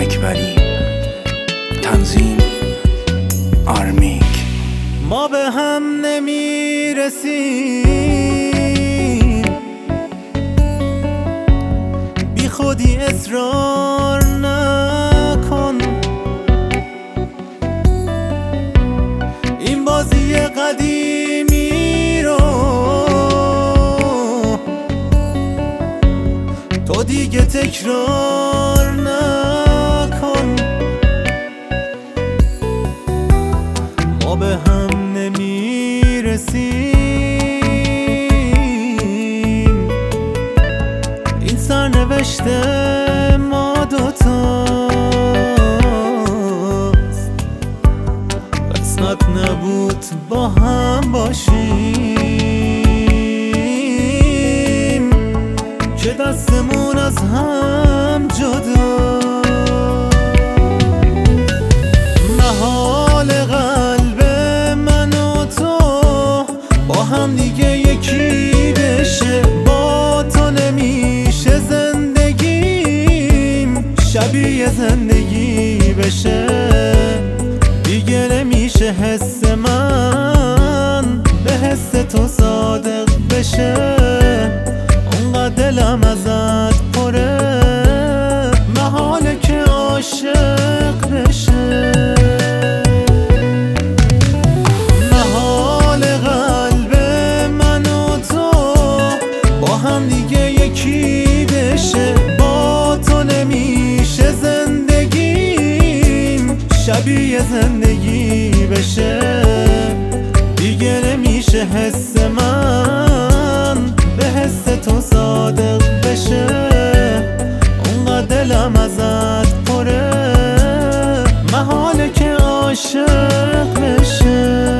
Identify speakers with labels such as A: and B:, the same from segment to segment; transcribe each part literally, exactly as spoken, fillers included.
A: اکبری. تنظیم آرمیک.
B: ما به هم نمیرسیم، بی خودی اصرار نکن. این بازی قدیمی رو تو دیگه تکرار نکن. ما به هم نمیرسیم، این سرنوشت ما دوتاست. قسمت نبود با هم باشیم که دستمون از هم جدا. محال قلب من و تو با هم دیگه یکی بشه. با تو نمیشه زندگیم شبیه زندگی بشه. دیگه نمیشه حس من به حس تو صادق بشه. اونقدر دلم ازت پره، محاله که عاشق بشه. محال قلب من و تو با هم دیگه یکی بشه. با تو نمیشه زندگیم شبیه زندگی بشه. دیگه نمیشه حس من به حس تو صادق بشه. اونقدر دلم ازت پره، محاله که عاشق بشه.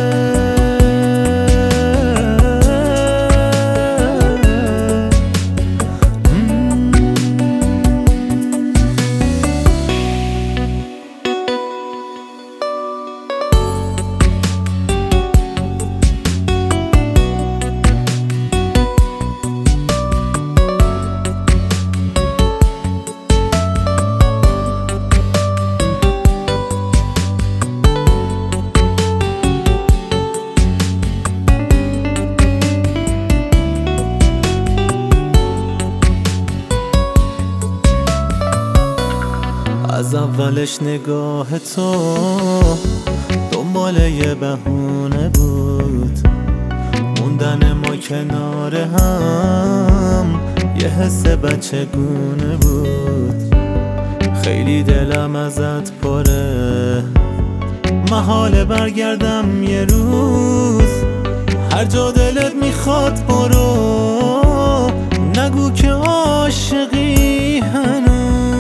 B: از اولش نگاه تو دنبال یه بهونه بود. موندن ما کنار هم یه حس بچگونه بود. خیلی دلم ازت پره، محاله برگردم یه روز. هر جا دلت میخواد برو، نگو که عاشقی هنوز.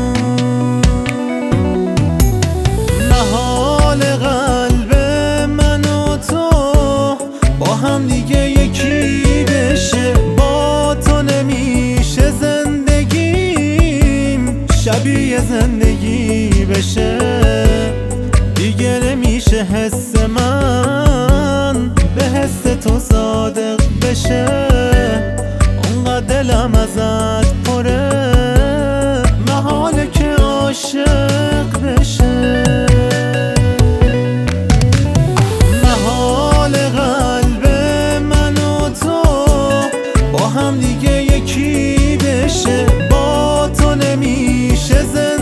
B: محال قلب من و تو با هم دیگه یکی بشه. با تو نمیشه زندگیم شبیه زندگی بشه. دیگه نمیشه حس من به حس تو صادق بشه. اونقدر دلم ازت پره، محاله که عاشق بشه. محال قلب من و تو با هم دیگه یکی بشه. با تو نمیشه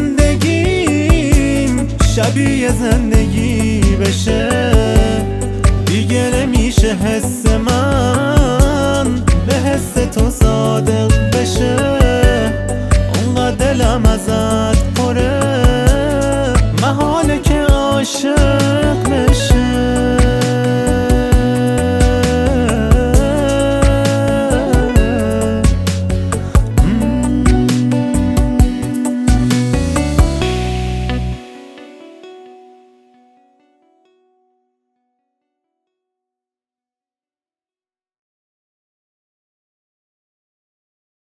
B: زندگیم شبیه زندگی بشه. دیگه نمیشه حس من به حس تو صادق بشه. اونقدر دلم ازت پره، محاله که عاشق بشه.